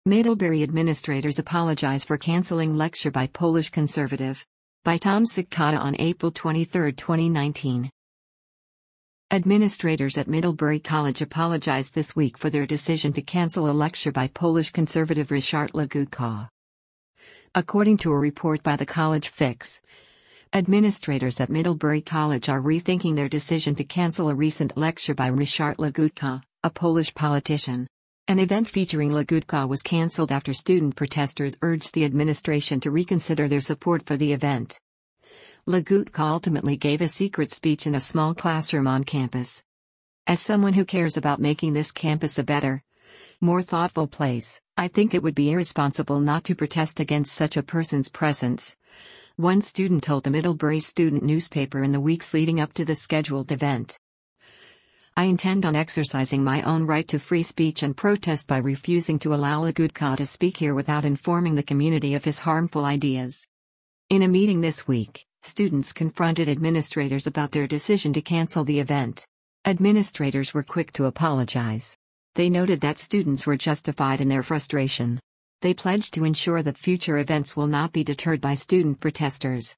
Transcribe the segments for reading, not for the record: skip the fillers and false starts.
Middlebury administrators apologize for canceling lecture by Polish conservative. By Tom Sikata on April 23, 2019. Administrators at Middlebury College apologized this week for their decision to cancel a lecture by Polish conservative Ryszard Legutko. According to a report by the College Fix, administrators at Middlebury College are rethinking their decision to cancel a recent lecture by Ryszard Legutko, a Polish politician. An event featuring Legutko was cancelled after student protesters urged the administration to reconsider their support for the event. Legutko ultimately gave a secret speech in a small classroom on campus. As someone who cares about making this campus a better, more thoughtful place, I think it would be irresponsible not to protest against such a person's presence, one student told the Middlebury Student newspaper in the weeks leading up to the scheduled event. I intend on exercising my own right to free speech and protest by refusing to allow Legutko to speak here without informing the community of his harmful ideas. In a meeting this week, students confronted administrators about their decision to cancel the event. Administrators were quick to apologize. They noted that students were justified in their frustration. They pledged to ensure that future events will not be deterred by student protesters.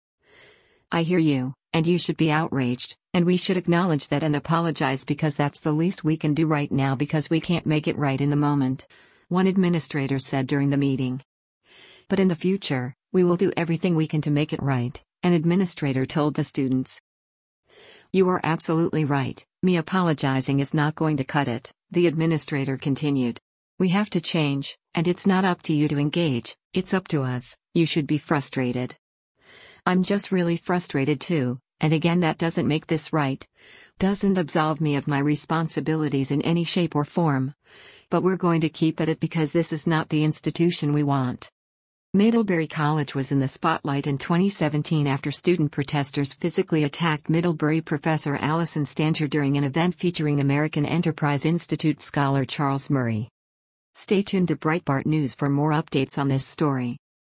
I hear you, and you should be outraged, and we should acknowledge that and apologize because that's the least we can do right now because we can't make it right in the moment, one administrator said during the meeting. But in the future, we will do everything we can to make it right, an administrator told the students. You are absolutely right, me apologizing is not going to cut it, the administrator continued. We have to change, and it's not up to you to engage, it's up to us, you should be frustrated. I'm just really frustrated too, and again that doesn't make this right. Doesn't absolve me of my responsibilities in any shape or form. But we're going to keep at it because this is not the institution we want. Middlebury College was in the spotlight in 2017 after student protesters physically attacked Middlebury professor Alison Stanger during an event featuring American Enterprise Institute scholar Charles Murray. Stay tuned to Breitbart News for more updates on this story.